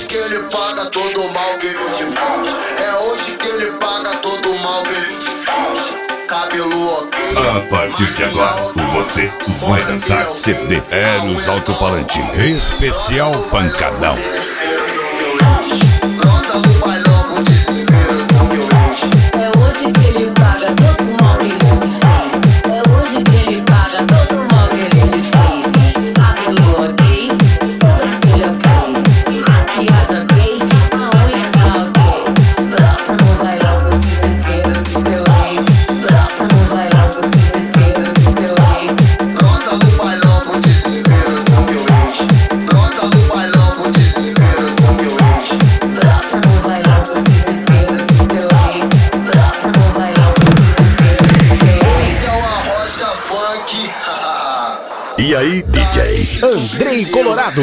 que ele paga todo o mal que ele te fez. É hoje que ele paga todo o mal que ele te fez. Cabelo ok. A partir de agora, você vai dançar CD Eros Alto-Falante Especial Pancadão. Brota no bailão com desespero do meu ex. É hoje que ele paga todo o mal que ele te fez. É hoje que ele paga todo o mal que ele te fez. Cabelo ok, sobrancelha ok, maquiagem ok, a unha tá ok. Brota no bailão com desespero do seu ex. Brota no bailão com desespero do seu ex. Brota no bailão com desespero do meu ex. Brota no bailão com desespero do meu ex. Brota no bailão com desespero do seu ex. Brota no bailão com desespero do seu ex. Esse é o Arrocha Funk. E aí, DJ? Andrei Colorado.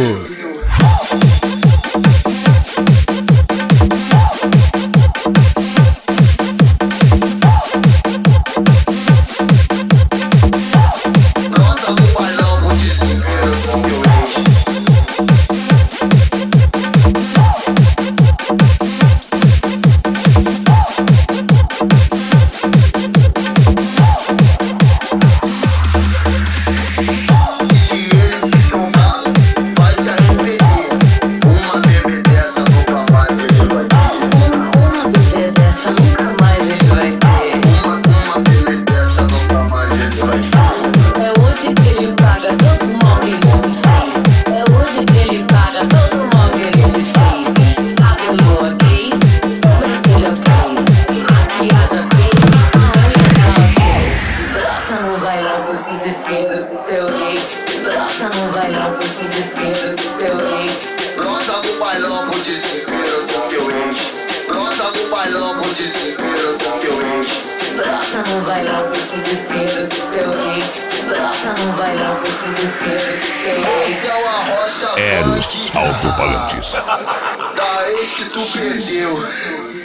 Brota no bailão com desespero do meu ex. Se ele te trombar, vai se arrepender. Uma bebê dessa nunca mais ele vai ter. Uma bebê dessa nunca mais ele vai ter. Uma bebê dessa nunca mais ele vai ter. É hoje que ele paga todo o mal que ele te fez. É hoje que ele paga todo o mal que ele te fez. Cabelo ok, sobrancelha ok, maquiagem ok, a unha tá ok. Brota no bailão com desespero do seu ex. Brota no bailão com desespero do seu ex. Brota no bailão com desespero do teu ex. Brota no bailão com desespero do teu ex. Brota no bailão com desespero do seu ex. Brota no bailão com desespero do seu ex. Esse é o Arrocha Eros Funk. Alto-Falantes. Da ex que tu perdeu.